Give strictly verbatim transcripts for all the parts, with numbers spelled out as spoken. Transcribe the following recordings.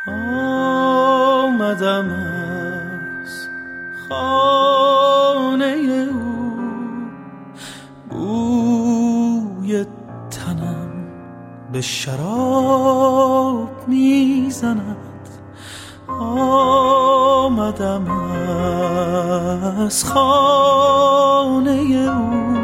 آمدم از خانه او، بوی تنم به شراب میزند. آمدم از خانه او،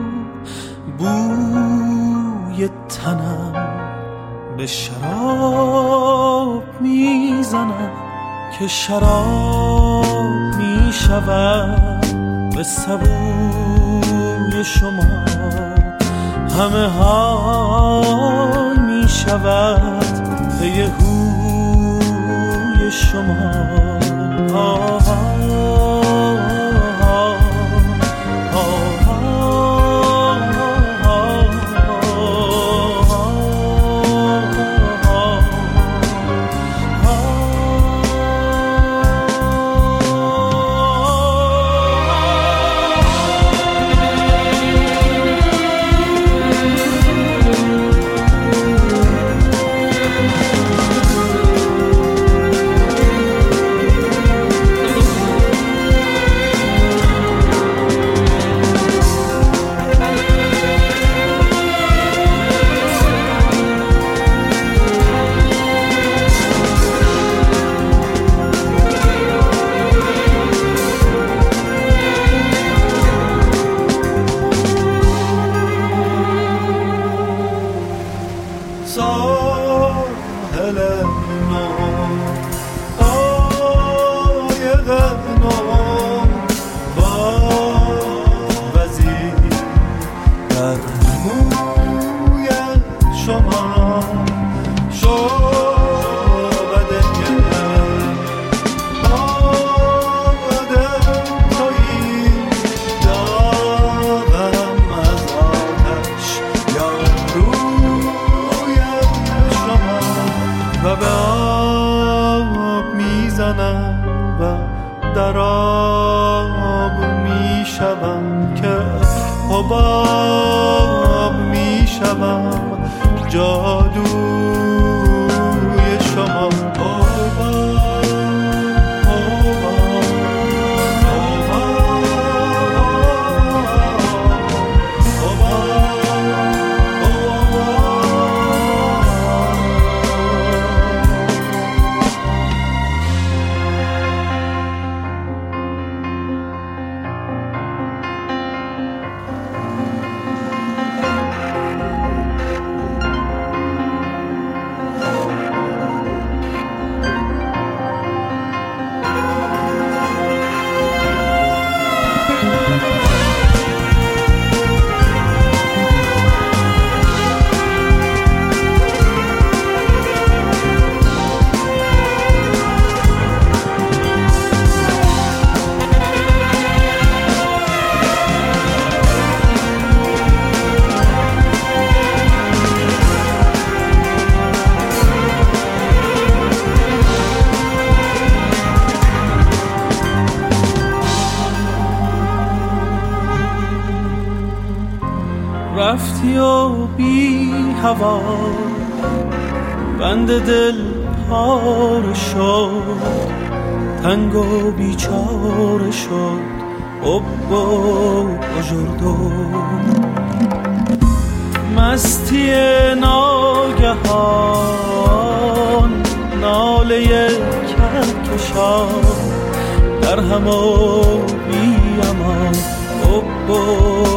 بوی تنم به شراب میزند. که شراب میشود به سبوی شما، همه حال میشود به یهوی شما. آه آه ساحل نو، قایق نو، با وزیر در موی شما شعبده آمده تویی. داغم از آتش یا و به آب میزنم و در آب میشوم، که حباب میشوم جادوی شما. رفتی و بی هوا بند دل پاره شد، تنگ و بیچاره شد حب و اجردو. مستی ناگهان ناله کهکشان در هم و بی امان حب و